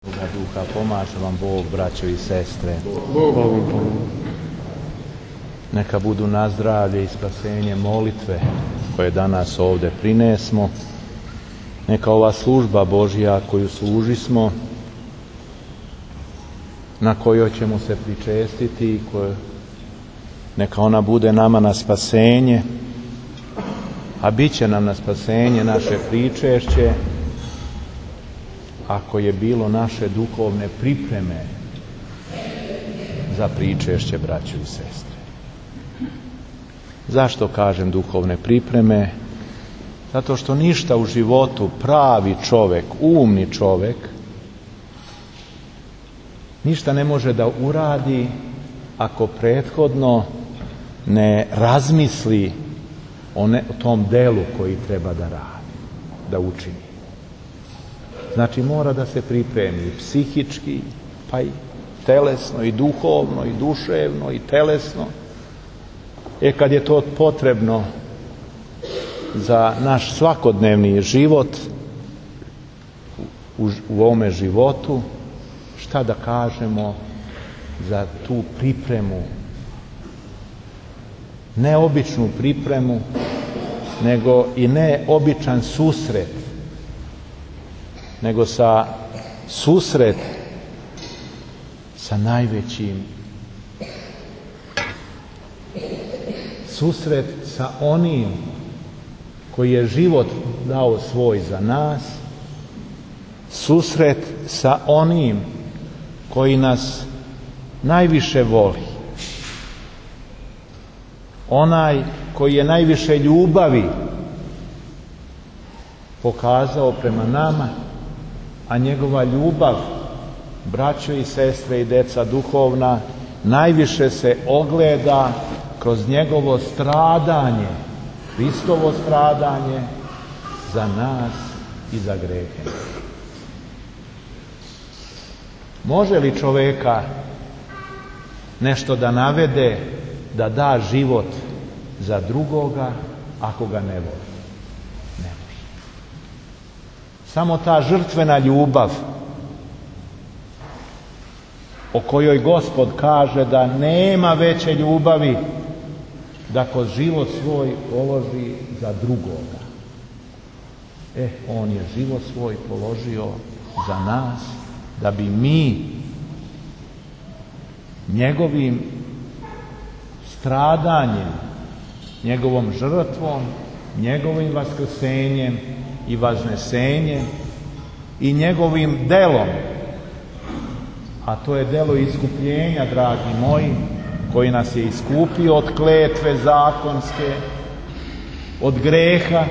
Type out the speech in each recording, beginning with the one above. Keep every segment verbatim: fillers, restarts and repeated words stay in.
Duha, pomaže vam Bog, braćo i sestre. Neka budu na zdravlje i spasenje molitve koje danas ovdje prinesmo. Neka ova služba Božja koju služismo, na kojoj ćemo se pričestiti, neka ona bude nama na spasenje, a bit će nam na spasenje naše pričešće ako je bilo naše duhovne pripreme za pričešće, braćo i sestre. Zašto kažem duhovne pripreme? Zato što ništa u životu pravi čovjek, umni čovjek, ništa ne može da uradi ako prethodno ne razmisli o, ne, o tom delu koji treba da radi, da učini. Znači mora da se pripremi psihički, pa i telesno, i duhovno, i duševno, i telesno. E kad je to potrebno za naš svakodnevni život, u, u ovome životu, šta da kažemo za tu pripremu, ne običnu pripremu, nego i ne običan susret, nego sa susret sa najvećim, susret sa onim koji je život dao svoj za nas, susret sa onim koji nas najviše voli, onaj koji je najviše ljubavi pokazao prema nama, a njegova ljubav, braćo i sestre i deca duhovna, najviše se ogleda kroz njegovo stradanje, Hristovo stradanje za nas i za grehe. Može li čovjeka nešto da navede da da život za drugoga ako ga ne voli? Ne može. Samo ta žrtvena ljubav o kojoj Gospod kaže da nema veće ljubavi da ko život svoj položi za drugoga. E, on je život svoj položio za nas, da bi mi njegovim stradanjem, njegovom žrtvom, njegovim vaskrsenjem i vaznesenjem i njegovim delom, a to je delo iskupljenja, dragi moji, koji nas je iskupio od kletve zakonske, od greha.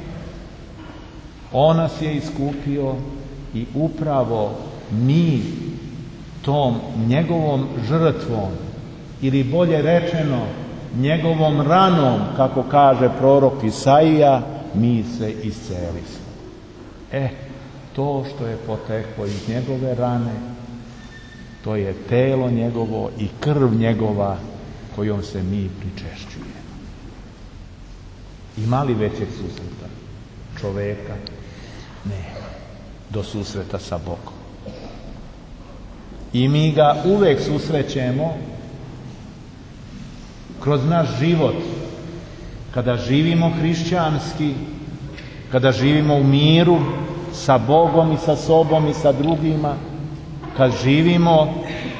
On nas je iskupio i upravo mi tom njegovom žrtvom, ili bolje rečeno njegovom ranom, kako kaže prorok Isaija, mi se iscelismo. E, to što je poteklo iz njegove rane, to je telo njegovo i krv njegova kojom se mi pričešćujemo. Ima li većeg susreta čoveka? Nema. Do susreta sa Bogom. I mi ga uvek susrećemo kroz naš život, kada živimo hrišćanski, kada živimo u miru sa Bogom i sa sobom i sa drugima, kad živimo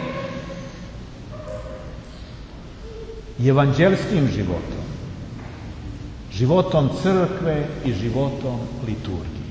evanđelskim životom, životom crkve i životom liturgije.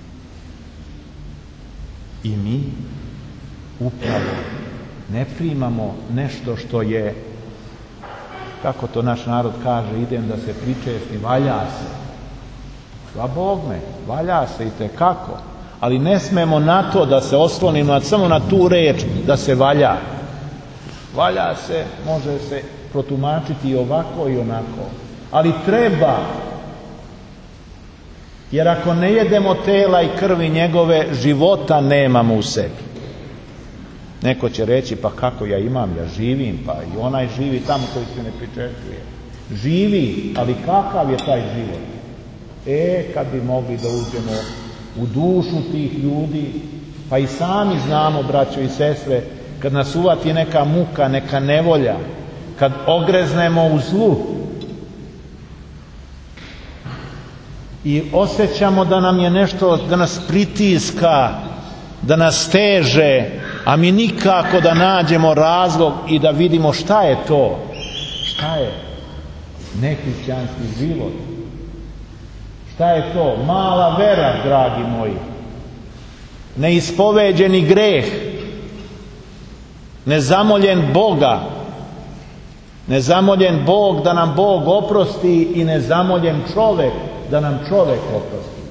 I mi upravo ne primamo nešto što je, kako to naš narod kaže, idem da se pričestim, valja se. Hvala Bogme, valja se i tekako, ali ne smemo na to da se oslonimo, samo na tu reč da se valja. Valja se, može se protumačiti i ovako i onako, ali treba, jer ako ne jedemo tela i krvi njegove, života nemamo u sebi. Neko će reći, pa kako ja imam, ja živim, pa i onaj živi tamo koji se ne pričešćuje. Živi, ali kakav je taj život? E, kad bi mogli da uđemo u dušu tih ljudi Pa i sami znamo, braćo i sestre, kad nas uvati neka muka, neka nevolja, kad ogreznemo u zlu i osjećamo da nam je nešto, da nas pritiska, da nas steže, a mi nikako da nađemo razlog i da vidimo šta je to, šta je nehrišćanski život, šta je to mala vera, dragi moji, neispoveđeni greh, nezamoljen Boga, nezamoljen Bog da nam Bog oprosti i nezamoljen čovjek da nam čovjek oprosti.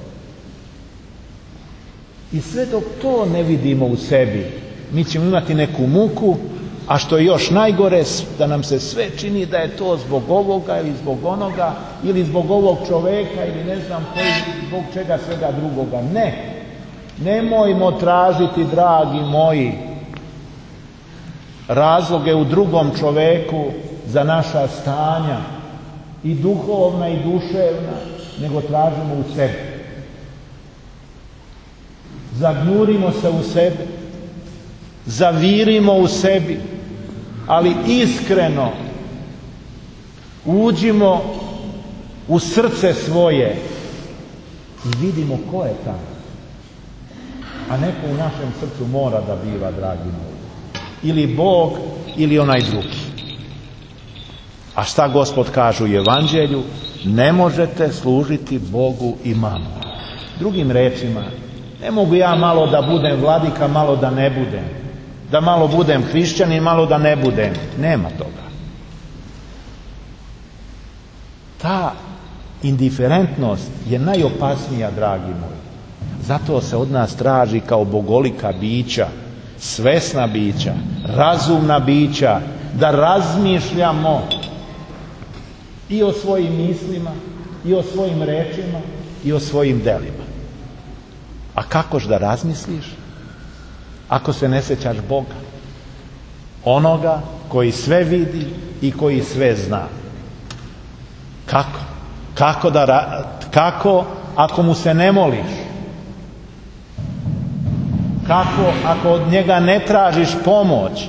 I sve dok to ne vidimo u sebi, mi ćemo imati neku muku, a što je još najgore, da nam se sve čini da je to zbog ovoga ili zbog onoga, ili zbog ovog čovjeka, ili ne znam koji, zbog čega svega drugoga. Ne, nemojmo tražiti, dragi moji, razloge u drugom čovjeku za naša stanja, i duhovna i duševna, nego tražimo u sebi. Zagnurimo se u sebi, zavirimo u sebi, ali iskreno uđimo u srce svoje i vidimo ko je tamo. A neko u našem srcu mora da biva, dragi moji. Ili Bog, ili onaj drugi. A šta Gospod kaže u Evanđelju? Ne možete služiti Bogu i mamonu. Drugim rečima, ne mogu ja malo da budem vladika, malo da ne budem. Da malo budem hrišćanin, malo da ne budem. Nema toga. Ta indiferentnost je najopasnija, dragi moji. Zato se od nas traži kao bogolika bića, svesna bića, razumna bića, da razmišljamo i o svojim mislima, i o svojim rečima, i o svojim delima. A kakoš da razmisliš ako se ne sjećaš Boga, onoga koji sve vidi i koji sve zna? Kako? Kako da, kako ako mu se ne moliš? Kako ako od njega ne tražiš pomoć?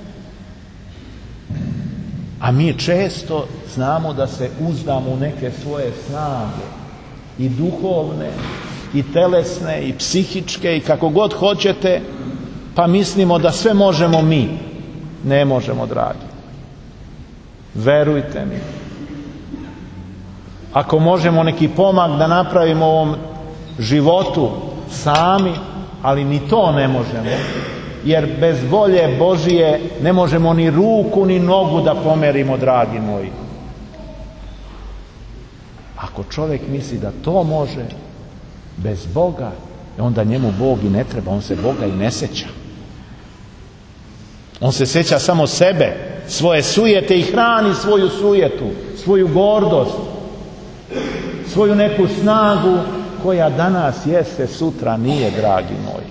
A mi često znamo da se uzdamo u neke svoje snage, i duhovne, i telesne, i psihičke, i kako god hoćete, pa mislimo da sve možemo mi. Ne možemo, dragi. Verujte mi. Ako možemo neki pomak da napravimo u ovom životu sami, ali ni to ne možemo, jer bez volje Božije ne možemo ni ruku ni nogu da pomerimo, dragi moji. Ako čovjek misli da to može bez Boga, onda njemu Bog i ne treba, on se Boga i ne sjeća. On se sjeća samo sebe, svoje sujete, i hrani svoju sujetu, svoju gordost, svoju neku snagu koja danas jeste, sutra nije, dragi moji.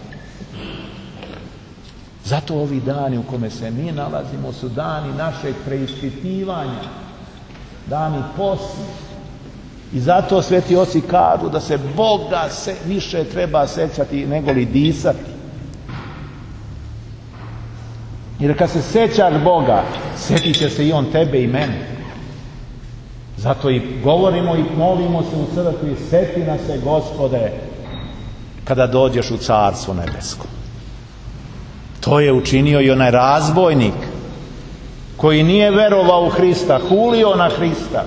Zato ovi dani u kome se mi nalazimo su dani našeg preispitivanja, dani posti. I zato sveti oci kažu da se Boga se više treba sećati nego li disati. Jer kad se sećaš Boga, sjetit će se i On tebe i mene. Zato i govorimo i molimo se u crkvi: sjeti nas se, Gospode, kada dođeš u Carstvo nebesko. To je učinio i onaj razbojnik koji nije verovao u Hrista, hulio na Hrista,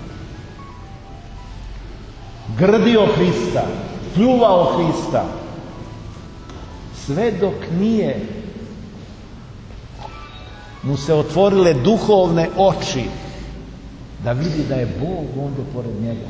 grdio Hrista, pljuvao Hrista, sve dok nije mu se otvorile duhovne oči da vidi da je Bog onda pored njega.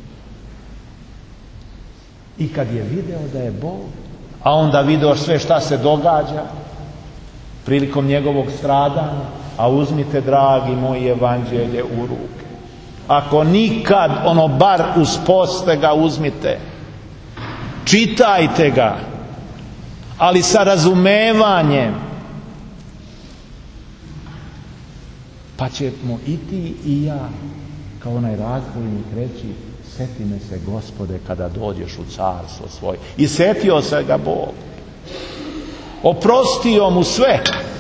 I kad je video da je Bog, a onda video sve šta se događa prilikom njegovog stradanja, a uzmite, dragi moji, Evanđelje u ruke. Ako nikad, ono bar uz poste ga uzmite, čitajte ga, ali sa razumevanjem, pa ćemo i ti i ja kao onaj razbojnik reći: sjeti me se, Gospode, kada dođeš u Carstvo svoje. I sjetio se ga Bog. oprostio mu sve.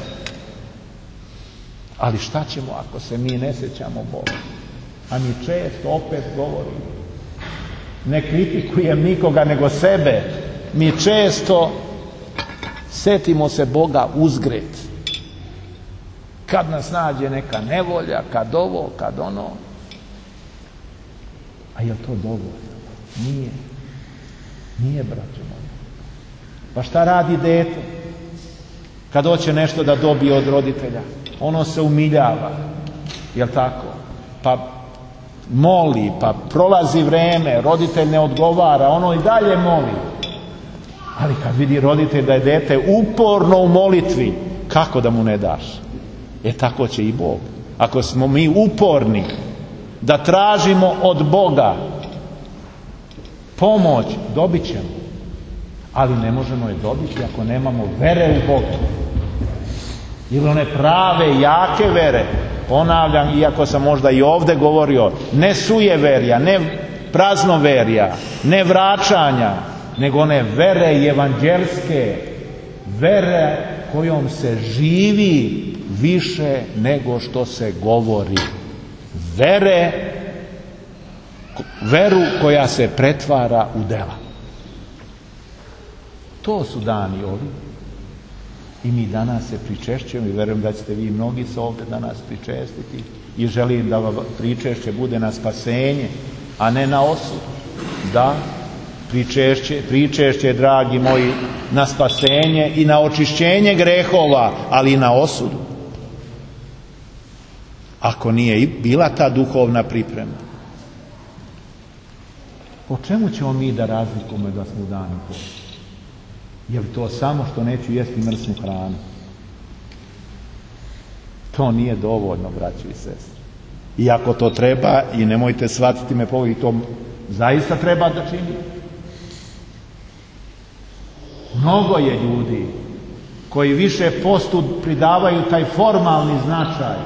Ali šta ćemo ako se mi ne sjećamo Boga? A mi često opet govorimo, ne kritikujem nikoga nego sebe, mi često setimo se Boga uzgred. Kad nas nađe neka nevolja, kad ovo, kad ono. A je li to dovoljno? Nije. Nije, braćo moji. Pa šta radi dete kad hoće nešto da dobije od roditelja? Ono se umiljava. Jel' tako? Pa moli, pa prolazi vreme, roditelj ne odgovara, ono i dalje moli. Ali kad vidi roditelj da je dete uporno u molitvi, kako da mu ne daš? E tako će i Bog. Ako smo mi uporni da tražimo od Boga pomoć, dobit ćemo. Ali ne možemo je dobiti ako nemamo vere u Boga. Ili one prave, jake vere. Ponavljam, iako sam možda i ovdje govorio, ne sujeverja, ne praznoverja, ne vraćanja, nego one vere evanđelske, vere kojom se živi više nego što se govori. Vere, veru koja se pretvara u dela. To su dani ovi. I mi danas se pričešćujemo i verujem da ćete vi mnogi se ovdje danas pričestiti i želim da vam pričešće bude na spasenje, a ne na osud. Da, pričešće, pričešće, dragi moji, na spasenje i na očišćenje grehova, ali i na osudu. Ako nije bila ta duhovna priprema. Po čemu ćemo mi da razlikujemo da smo u danu postu? Je li to samo što neću jesti mrsnu hranu? To nije dovoljno, braći i sestre. I ako to treba, i nemojte shvatiti me po i to zaista treba da čini. Mnogo je ljudi koji više postu pridavaju taj formalni značaj.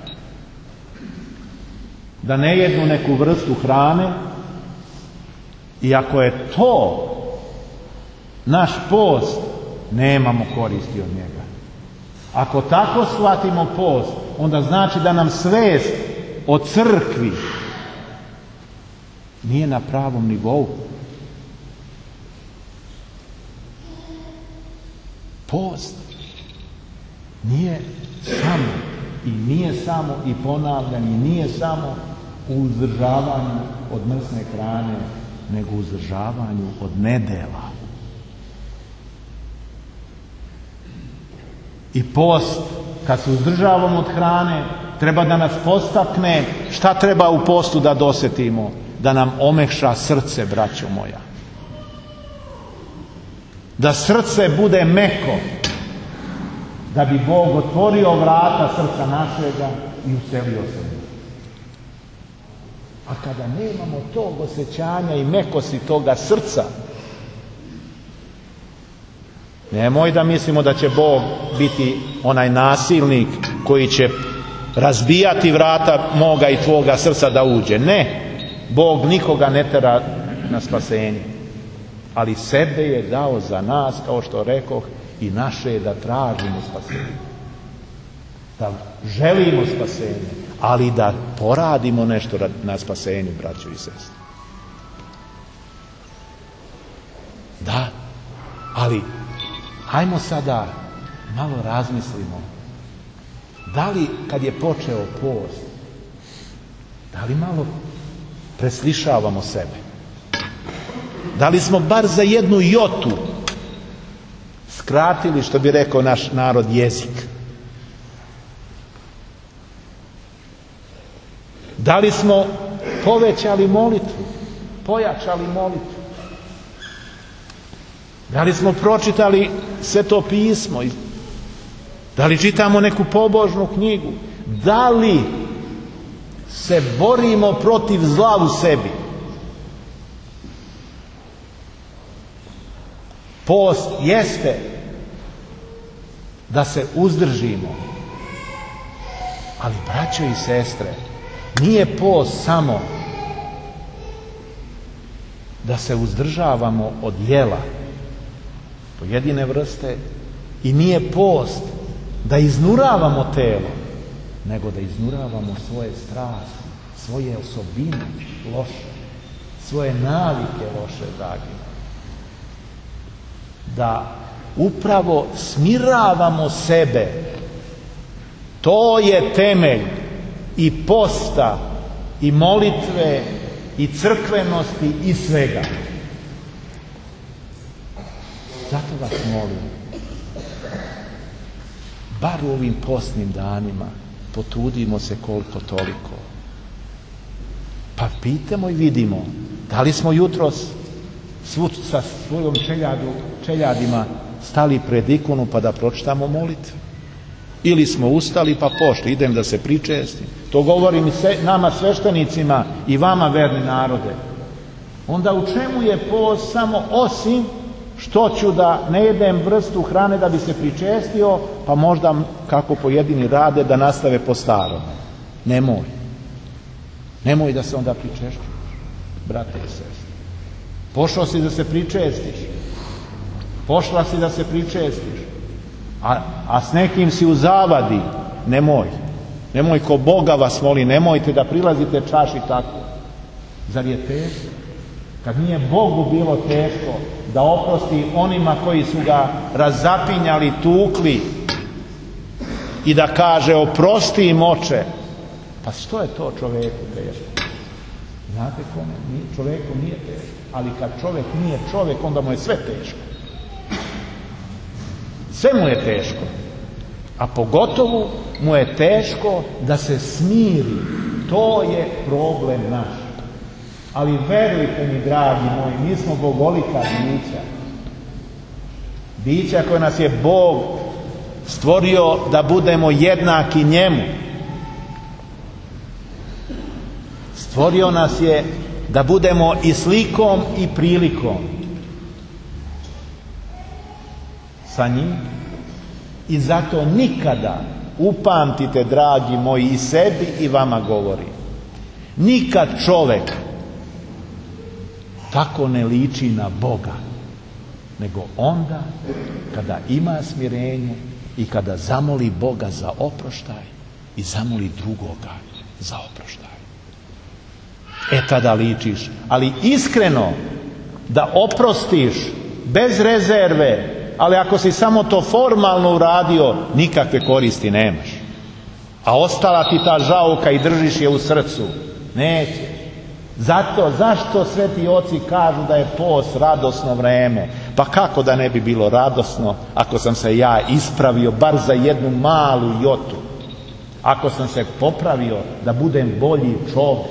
Da ne jedu neku vrstu hrane, i ako je to naš post, nemamo koristi od njega. Ako tako shvatimo post, onda znači da nam svest o crkvi nije na pravom nivou. Post nije samo i nije samo i ponavljanje, nije samo u uzdržavanju od mrsne hrane, nego u uzdržavanju od nedela. I post, kad se uzdržavamo od hrane, treba da nas postakne. Šta treba u postu da dosjetimo? Da nam omekša srce, braćo moja. Da srce bude meko. Da bi Bog otvorio vrata srca našega i uselio se. A kada nemamo tog osjećanja i mekosti toga srca, nemoj da mislimo da će Bog biti onaj nasilnik koji će razbijati vrata moga i tvoga srca da uđe. Ne, Bog nikoga ne tera na spasenje. Ali sebe je dao za nas, kao što rekoh, i naše je da tražimo spasenje. Da želimo spasenje, ali da poradimo nešto na spasenju, braćo i sestre. Da, ali hajmo sada malo razmislimo. Da li kad je počeo post, da li malo preslišavamo sebe? Da li smo bar za jednu jotu skratili, što bi rekao naš narod, jezik? Da li smo povećali molitvu, pojačali molitvu? Da li smo pročitali Sveto pismo? Da li čitamo neku pobožnu knjigu? Da li se borimo protiv zla u sebi? Post jeste da se uzdržimo. Ali, braćo i sestre, nije post samo da se uzdržavamo od jela pojedine vrste I nije post da iznuravamo telo, nego da iznuravamo svoje strasti, svoje osobine loše, svoje navike loše, dragi. Da upravo smiravamo sebe. To je temelj i posta, i molitve, i crkvenosti, i svega. Zato vas molim, bar u ovim postnim danima, potrudimo se koliko toliko. Pa pitamo i vidimo, da li smo jutros svu, sa svojom čeljadu, čeljadima stali pred ikonu pa da pročitamo molitve? Ili smo ustali pa pošli, idem da se pričestim. To govorim i se, nama sveštenicima i vama, verni narode. Onda u čemu je post samo osim što ću da ne jedem vrstu hrane da bi se pričestio, pa možda kako pojedini rade da nastave po starome. Nemoj. Nemoj da se onda pričešćuješ, brate i sestre. Pošao si da se pričestiš. Pošla si da se pričestiš. A, a s nekim si u zavadi. Nemoj. Nemoj, ko Boga vas moli, nemojte da prilazite čaši tako. Zar je teško? Kad nije Bogu bilo teško da oprosti onima koji su ga razapinjali, tukli i da kaže oprosti im, oče. Pa što je to čoveku teško? Znate kome? Čoveku nije teško. Ali kad čovjek nije čovjek, onda mu je sve teško. Sve mu je teško. A pogotovo mu je teško da se smiri. To je problem naš. Ali verujte mi, dragi moji, mi smo bogolika bića. Bića koje nas je Bog stvorio da budemo jednaki njemu. Stvorio nas je da budemo i slikom i prilikom sa njim. I zato nikada, upamtite, dragi moji, i sebi i vama govorim, nikad čovjek tako ne liči na Boga, nego onda kada ima smirenje i kada zamoli Boga za oproštaj i zamoli drugoga za oproštaj. E tada ličiš. Ali iskreno da oprostiš bez rezerve, ali ako si samo to formalno uradio, nikakve koristi nemaš. A ostala ti ta žalka i držiš je u srcu. Neće. Zato, zašto sveti oci kažu da je post radosno vreme? Pa kako da ne bi bilo radosno ako sam se ja ispravio bar za jednu malu jotu? Ako sam se popravio da budem bolji čovjek.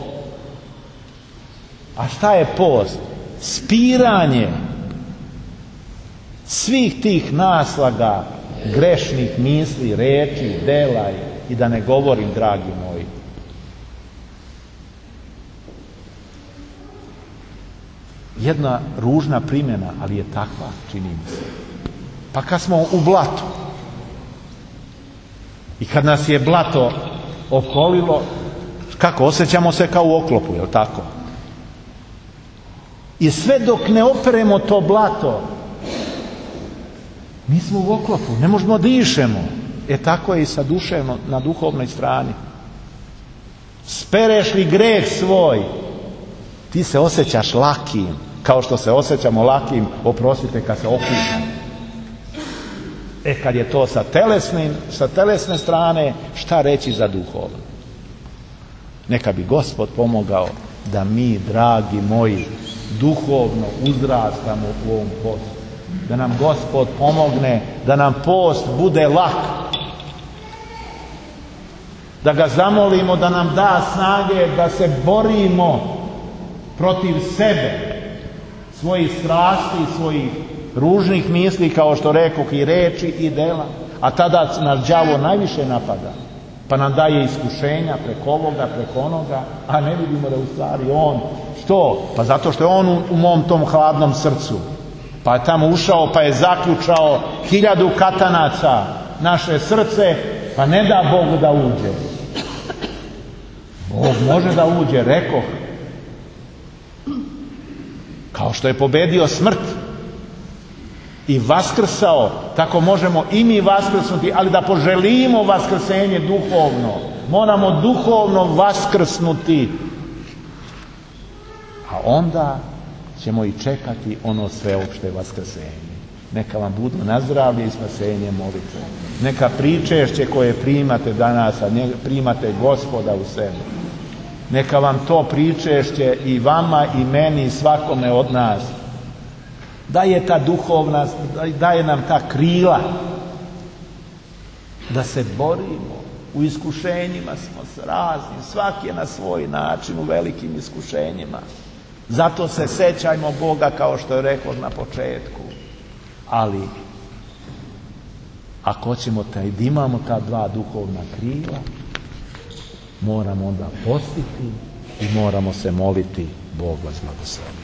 A šta je post? Spiranje svih tih naslaga, grešnih misli, reči, dela i da ne govorim, dragi moji. Jedna ružna primjena, ali je takva, čini mi se. Pa kad smo u blatu i kad nas je blato okolilo, kako, osjećamo se kao u oklopu, je li tako? I sve dok ne operemo to blato, mi smo u oklopu, ne možemo dišemo. E tako je i sa duševno, na duhovnoj strani. Spereš li greh svoj, ti se osjećaš lakim, kao što se osjećamo lakim, oprostite, kad se okupamo. E kad je to sa telesnim, sa telesne strane, šta reći za duhovno? Neka bi Gospod pomogao da mi, dragi moji, duhovno uzrastamo u ovom postu. Da nam Gospod pomogne, da nam post bude lak. Da ga zamolimo da nam da snage da se borimo protiv sebe, svojih strasti, svojih ružnih misli, kao što rekoh, i reči i dela. A tada nas đavo najviše napada. Pa nam daje iskušenja preko ovoga, preko onoga, a ne vidimo da u stvari on, što? Pa zato što je on u, u mom tom hladnom srcu. Pa je tamo ušao, pa je zaključao hiljadu katanaca naše srce, pa ne da Bogu da uđe. Bog može da uđe, rekoh. Kao što je pobedio smrt. i vaskrsao, tako možemo i mi vaskrsnuti, ali da poželimo vaskrsenje duhovno. Moramo duhovno vaskrsnuti. A onda ćemo i čekati ono sveopšte vaskrsenje. Neka vam budu na zdravlje i spasenje molitve. Neka pričešće koje primate danas, a ne primate Gospoda u sebi. Neka vam to pričešće i vama i meni i svakome od nas daje ta duhovna, daje nam ta krila da se borimo. U iskušenjima smo s raznim, svaki je na svoj način u velikim iskušenjima. Zato se sećajmo Boga, kao što je rekao na početku. Ali ako ćemo taj, da imamo ta dva duhovna krila, moramo onda postiti i moramo se moliti Bog vas blagoslovi.